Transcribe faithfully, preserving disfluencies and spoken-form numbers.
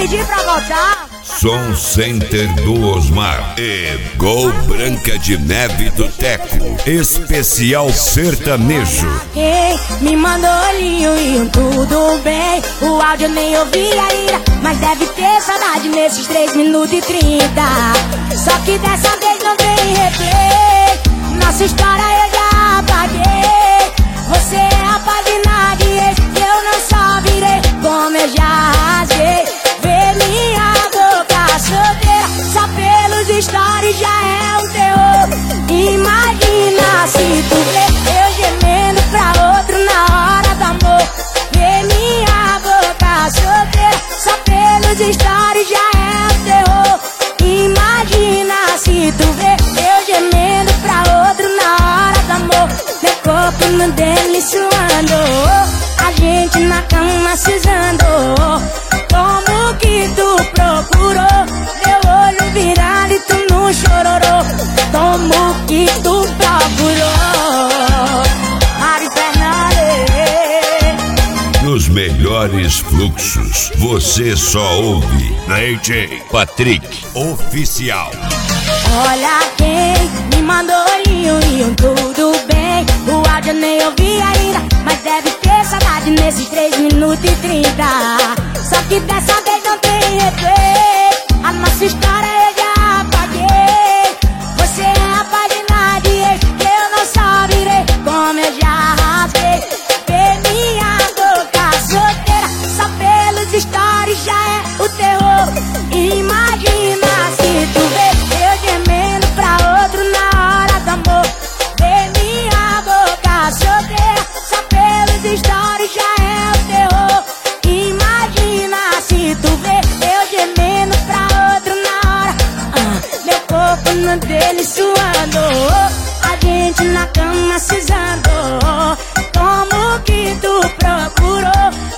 pedir pra voltar. Som Center do Osmar e Gol Branca de Neve do Teco. Especial sertanejo. Ei, me mandou olhinho e um tudo bem. O áudio eu nem ouvi ainda, mas deve ter saudade nesses três minutos e trinta. Só que dessa vez não tem replay. Nossa história eu já apaguei. Você é a página de ex, eu não só virei, como eu já rasguei. Vê minha boca solteira, só pelos stories já é um terror. Imagina se tu vê eu gemendo pra outro na hora do amor. Vê minha boca solteira, só pelos stories já é um terror. Imagina se tu vê eu gemendo pra outro na hora do amor. Meu corpo no dele suando, a gente na cama cisando. Como que tu procurou meu olho virado e tu não chororou? Como que tu procurou? Mari Fernandes. Nos melhores fluxos, você só ouve D J Patrick Oficial. Olha quem me mandou olhinho e um tudo bem. O áudio eu nem ouvi ainda, mas deve ter saudade nesses três minutos e trinta. Só que dessa vez não tem replay. A nossa história eu já apaguei. Você é a página de ex, eu não só virei, como eu já rasguei. Vê minha boca solteira, só pelos stories já é o terror. Imagina se tu vê eu gemendo pra outro na hora do amor. Vê minha boca solteira, só pelos stories já é o terror. Imagina se tu vê eu gemendo pra outro na hora. ah, Meu corpo no dele suando, a gente na cama cisando. Como que tu procurou